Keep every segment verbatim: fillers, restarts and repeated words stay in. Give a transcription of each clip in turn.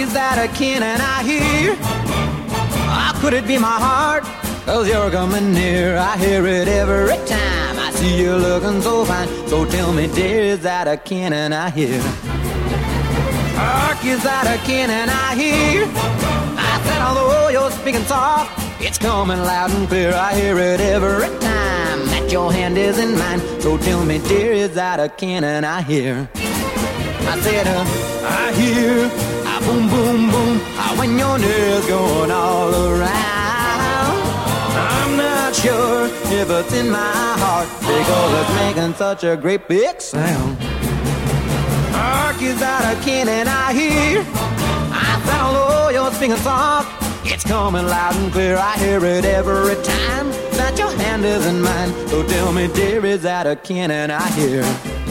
is that a kin and I hear? How could it be my heart? Cause you're coming near. I hear it every time I see you looking so fine. So tell me, dear, is that a kin and I hear? Hark, is that a kin and I hear? I said, although you're speaking soft, it's coming loud and clear. I hear it every time that your hand is in mine. So tell me, dear, is that a kin and I hear? I said, uh, I hear, ah, boom, boom, boom, ah, when your nails going all around. I'm not sure if it's in my heart because it's making such a great big sound. Hark, is that a kin and I hear? I said, although you're speaking soft, it's coming loud and clear. I hear it every time that your hand is in mine. So tell me, dear, is that a kin and I hear?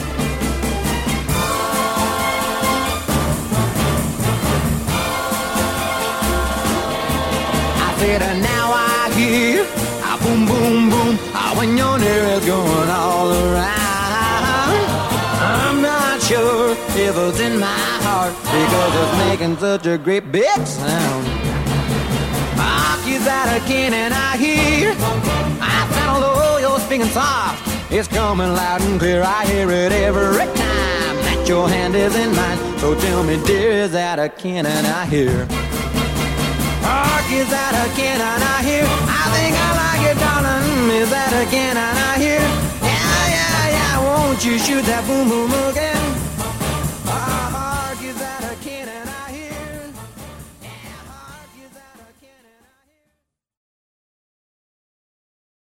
I said, and now I hear, ah, boom, boom, boom, ah, when your nail is going all around. I'm not sure if it's in my heart because it's making such a great big sound. Hark, is that a kin and I hear? I said, although you're speaking soft, it's coming loud and clear. I hear it every time that your hand is in mine. So tell me, dear, is that a kin and I hear? Hark, is that a kin and I hear? I think I like it, darling. Is that a kin and I hear? Yeah, yeah, yeah, won't you shoot that boom boom again?